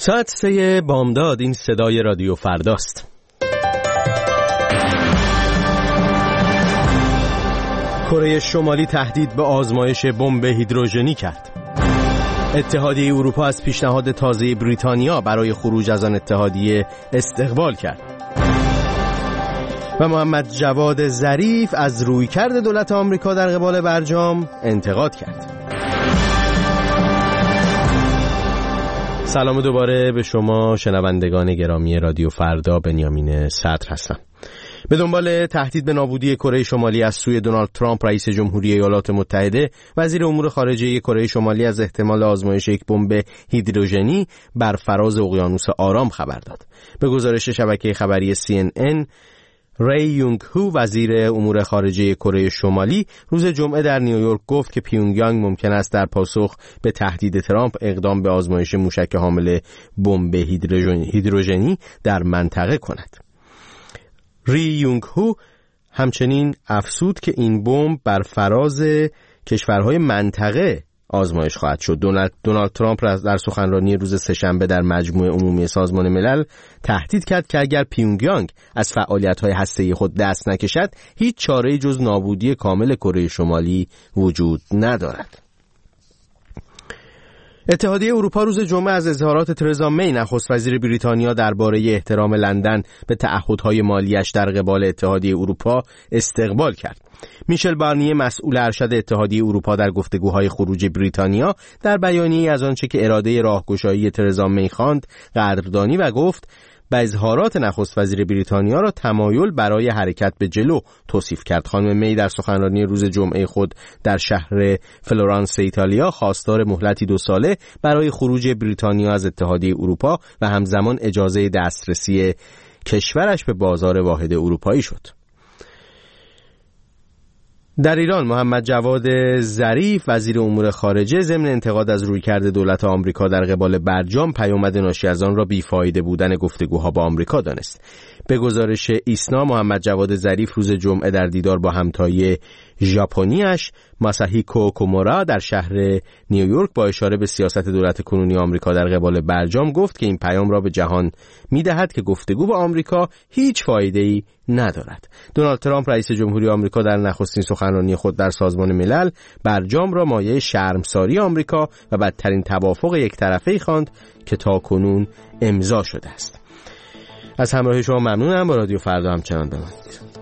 ساعت 3 بامداد. این صدای رادیو فرداست. کره شمالی تهدید به آزمایش بمب هیدروژنی کرد. اتحادیه اروپا از پیشنهاد تازه بریتانیا برای خروج از آن اتحادیه استقبال کرد. و محمد جواد ظریف از رویکرد دولت آمریکا در قبال برجام انتقاد کرد. سلام دوباره به شما شنوندگان گرامی رادیو فردا. بنیامین صدر هستم. به دنبال تهدید به نابودی کره شمالی از سوی دونالد ترامپ رئیس جمهوری ایالات متحده، وزیر امور خارجه کره شمالی از احتمال آزمایش یک بمب هیدروژنی بر فراز اقیانوس آرام خبر داد. به گزارش شبکه خبری CNN، ری یونگ هو وزیر امور خارجه کره شمالی روز جمعه در نیویورک گفت که پیونگیانگ ممکن است در پاسخ به تهدید ترامپ اقدام به آزمایش موشک حامل بمب هیدروژنی در منطقه کند. ری یونگ هو همچنین افزود که این بمب بر فراز کشورهای منطقه آزمایش خواهد شد. دونالد ترامپ در سخنرانی روز سه‌شنبه در مجمع عمومی سازمان ملل تهدید کرد که اگر پیونگیانگ از فعالیت‌های هسته‌ای خود دست نکشد، هیچ چاره‌ای جز نابودی کامل کره شمالی وجود ندارد. اتحادیه اروپا روز جمعه از اظهارات ترزا می نخست وزیر بریتانیا درباره احترام لندن به تعهدهای مالیش در قبال اتحادیه اروپا استقبال کرد. میشل بارنیه مسئول ارشد اتحادیه اروپا در گفتگوهای خروج بریتانیا در بیانیه‌ای از آنچه که اراده راهگشایی ترزا می خواند قدردانی و گفت به اظهارات نخست وزیر بریتانیا را تمایل برای حرکت به جلو توصیف کرد. خانم می در سخنرانی روز جمعه خود در شهر فلورانس ایتالیا خواستار مهلتی 2 ساله برای خروج بریتانیا از اتحادیه اروپا و همزمان اجازه دسترسی کشورش به بازار واحد اروپایی شد. در ایران محمد جواد ظریف وزیر امور خارجه ضمن انتقاد از رویکرد دولت آمریکا در قبال برجام پیامد ناشی از آن را بیفایده بودن گفتگوها با آمریکا دانست. به گزارش ایسنا، محمد جواد ظریف روز جمعه در دیدار با همتای ژاپنی‌اش ماساهیکو کومورا در شهر نیویورک با اشاره به سیاست دولت کنونی آمریکا در قبال برجام گفت که این پیام را به جهان می‌دهد که گفتگو با آمریکا هیچ فایده‌ای ندارد. دونالد ترامپ رئیس جمهوری آمریکا در نخستین سخنرانی خود در سازمان ملل برجام را مایه شرمساری آمریکا و بدترین توافق یک طرفه‌ای خواند که تاکنون امضا شده است. از همراهی شما ممنونم. با رادیو فردا همچنان بمانید.